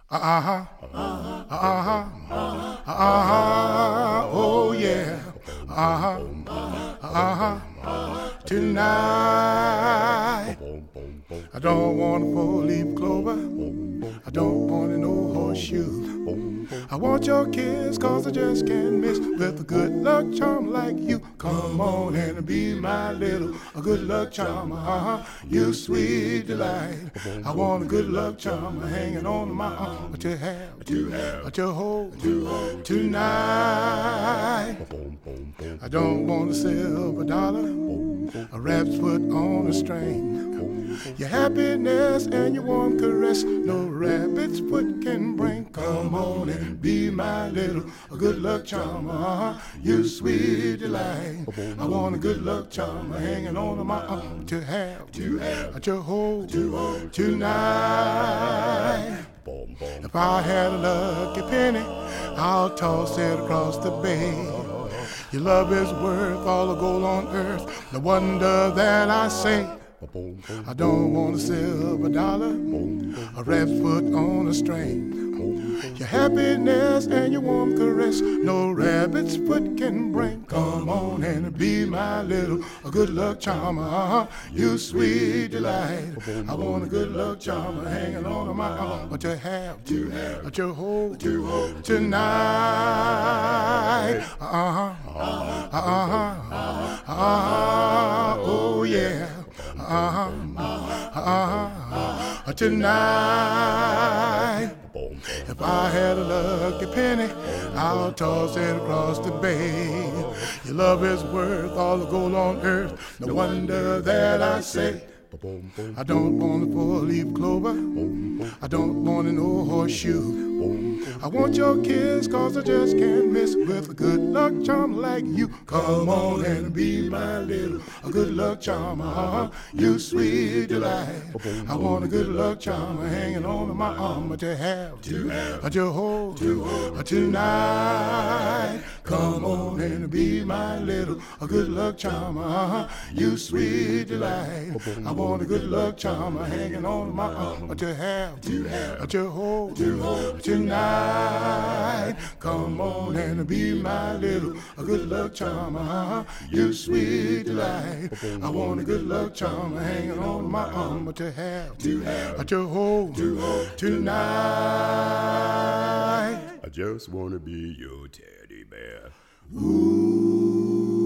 Uh-huh. Uh-huh. Uh-huh. Oh, yeah. Uh-huh. Uh-huh. Tonight, I don't want a four-leaf clover. I don't want no horseshoe. I want your kiss, cause I just can't miss with a good luck charm like you. Come on and be my little a good luck charm. Uh-huh. You sweet delight. I want a good luck charm hanging on my arm. What you have, what you hold tonight. I don't want a silver dollar, a rap's foot on a string. Your happiness and your warm caress, no rabbit's foot can bring. Come on and be my little a good luck charm. Uh-huh. You sweet delight. I want a good luck charm hanging on my arm. To have, to hold tonight. If I had a lucky penny, I'll toss it across the bay. Your love is worth all the gold on earth. No wonder that I say, I don't want a silver dollar, a rap's foot on a string. Your happiness and your warm caress, no rabbit's foot can bring. Come on and be my little a good luck charm. Uh-huh. You sweet delight. I want a good luck charm hanging on my arm. What you have, what you hold tonight. Uh-huh. Uh-huh. Uh-huh. Oh, yeah. Uh-huh. Uh-huh. Tonight. If I had a lucky penny, I'll toss it across the bay. Your love is worth all the gold on earth. No wonder that I say, I don't want a four-leaf clover. I don't want no horseshoe. I want your kiss, cause I just can't miss with a good luck charm like you. Come on and be my little a good luck charm. Uh-huh. You sweet delight. I want a good luck charm hanging on my arm. What you have, what you hold tonight. Come on and be my little a good luck charm. Uh-huh. You sweet delight. I want a good luck charm hanging on my arm. What you have, what you hold tonight. Come on and be my little a good luck charm. Uh-huh. You sweet delight. I want a good luck charm hanging on my arm. What you have, what you hold tonight. I just wanna be your teddy bear. Ooh.